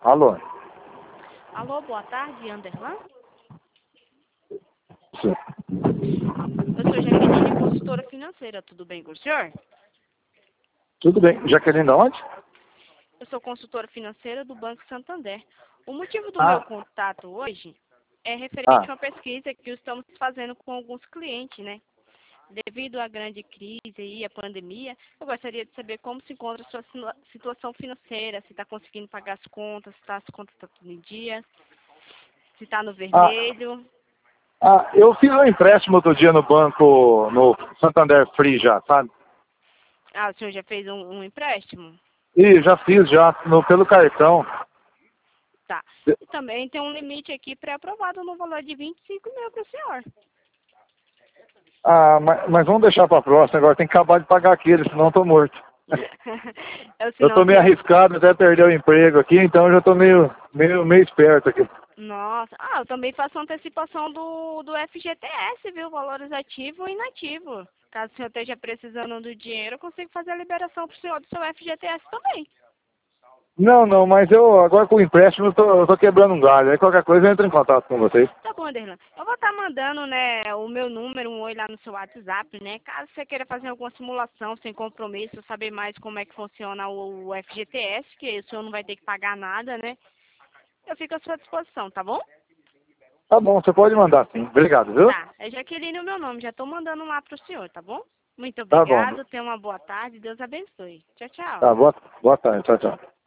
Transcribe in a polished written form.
Alô? Alô, boa tarde, Anderlan. Sim. Eu sou Jaqueline, consultora financeira, tudo bem com o senhor? Tudo bem. Jaqueline da onde? Eu sou consultora financeira do Banco Santander. O motivo do meu Ah, contato hoje é referente ah, a uma pesquisa que estamos fazendo com alguns clientes, né? Devido à grande crise e à pandemia, eu gostaria de saber como se encontra a sua situação financeira, se está conseguindo pagar as contas, se as contas estão tudo em dia, se está no ah, vermelho. eu fiz um empréstimo outro dia no banco, no Santander Free já, sabe? Ah, o senhor já fez um empréstimo? E já fiz já pelo cartão. Tá. E também tem um limite aqui pré-aprovado no valor de 25 mil para o senhor. Mas vamos deixar para a próxima agora. Tem que acabar de pagar aquele, senão eu tô morto. Eu Senão tô o meio senhor... arriscado até perder o emprego aqui, então eu já tô meio esperto aqui. Nossa, eu também faço antecipação do FGTS, viu? Valores ativo e inativo. Caso o senhor esteja precisando do dinheiro, eu consigo fazer a liberação para o senhor do seu FGTS também. Não, mas eu agora com o empréstimo eu tô quebrando um galho. Aí qualquer coisa eu entro em contato com vocês. Tá bom, Derlan. Eu vou estar mandando, né, o meu número, um oi lá no seu WhatsApp, né? Caso você queira fazer alguma simulação sem compromisso, saber mais como é que funciona o FGTS, que o senhor não vai ter que pagar nada, né? Eu fico à sua disposição, tá bom? Tá bom, você pode mandar sim. Obrigado, viu? Tá. É Jaqueline o meu nome. Já tô mandando lá pro senhor, tá bom? Muito Tá bom. obrigado. Tenha uma boa tarde. Deus abençoe. Tchau, tchau. Tá, boa tarde. Tchau, tchau.